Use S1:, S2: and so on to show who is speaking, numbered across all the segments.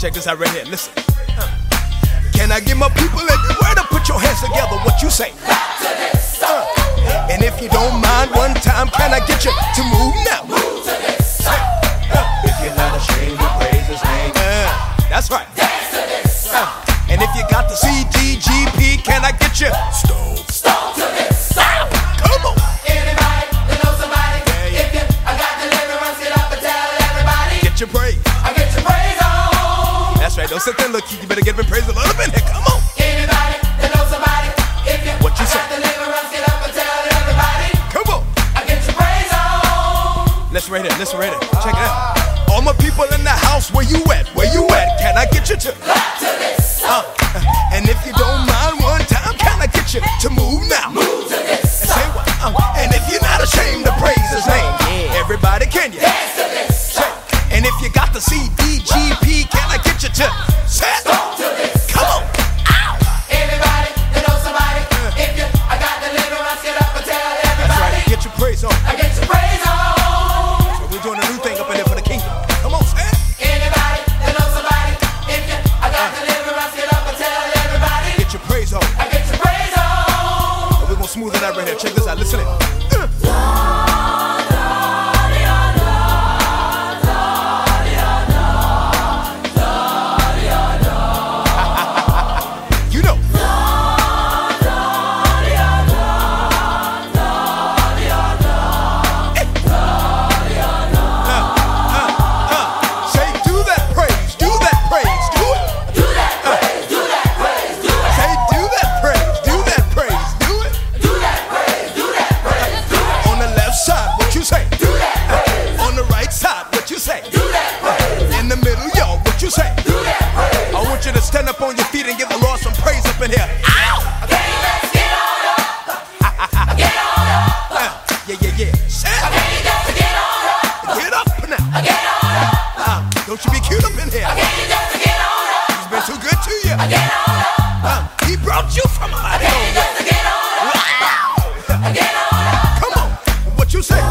S1: check this out right here. Listen. Can I get my people everywhere to put your hands together? What you say?
S2: Clap to this song.
S1: And if you don't mind, one time, can I get you to move now?
S2: Move to this song.
S3: If you're not ashamed to praise his name,
S1: That's right.
S2: Dance to this song.
S1: And if you got the CDGP, can I get you
S2: Stone to this song.
S1: Come on.
S2: Anybody that knows somebody?
S1: Yeah.
S2: If you got deliverance, get up and tell everybody.
S1: Get your praise.
S2: I get your praise on.
S1: That's right. Don't sit there and look. You better get up and praise a little bit here. Come on.
S2: Anybody that knows somebody? If you
S1: What you say?
S2: got deliverance, get up and tell everybody.
S1: Come on.
S2: I get your praise on.
S1: Listen right here. Listen right here. Check it out. All my people in the house, where you at? Where you at? Can I get you to?
S2: Clap to this song.
S1: And if you don't mind, one time, can I get you to move now?
S2: Move to this
S1: And say
S2: song.
S1: what? And if you're not ashamed to praise his name, everybody can you?
S2: Dance to this song.
S1: And if you got the CDGP, can I get you to set?
S2: Stone to this
S1: Come
S2: song.
S1: on. Ow.
S2: Anybody that knows somebody? If you got deliverance, get up and tell
S1: That's
S2: everybody.
S1: right. Get your praise on.
S2: I get your praise on.
S1: We're doing a new thing up in there for the kingdom. Come on, Sam.
S2: Anybody that knows somebody? If you got deliverance, get up and tell everybody.
S1: Get your praise on.
S2: I get your praise on.
S1: We're gonna smooth it out right here. Check this out. Listen in. You know. Say, do that praise, do that praise, do it.
S2: Do that praise, do that praise, do it.
S1: Say, do that praise, do that praise, do it.
S2: Do that praise, do that praise, do it.
S1: On the left side, what you say?
S2: Do that praise,
S1: On the right side, what you say?
S2: do that praise,
S1: In the middle, yo, what you say?
S2: do that praise.
S1: I want you to stand up on your feet and give the Lord some praise up in here. Ow!
S2: Okay, let's get on up. Get on up.
S1: Yeah. Say it.
S2: Okay, just get on up.
S1: Get up now.
S2: Get on up.
S1: Don't you be cute up in here.
S2: Okay, just get on up.
S1: He's been too good to you.
S2: Get on up.
S1: He brought you from a mighty long way.
S2: Just get on up.
S1: Wow.
S2: Get on up.
S1: Come on. What you say?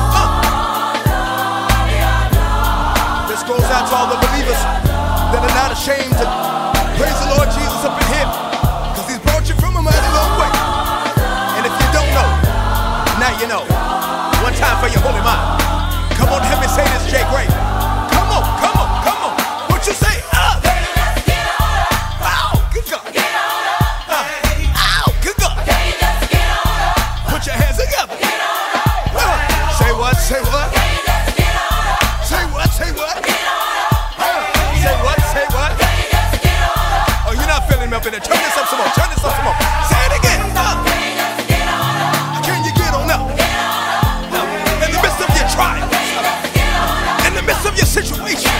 S1: This goes out to all the believers that are not ashamed to praise the Lord Jesus up in here, because he's brought you from a mighty long way. And if you don't know, now you know. One time for your holy mind. Come on, help me say this, Jay Gray. Come on. What you say?
S2: Okay, let's get on up.
S1: Ow, good God.
S2: Get on up.
S1: Ow, good God.
S2: Okay, just get on up.
S1: Put your hands together.
S2: Get on up.
S1: Say what? Say what?
S2: Okay, just get on up.
S1: Say what? Say what?
S2: Get on up.
S1: Say what? Say what?
S2: Okay, just get on up.
S1: Oh, you're not feeling me up in there. Turn this up some more. Turn this up some more. Say it again.
S2: Okay, just get on up.
S1: Can you get on up?
S2: Get on up.
S1: In the midst of your trials,
S2: Okay, just get on up.
S1: in the midst of your situation,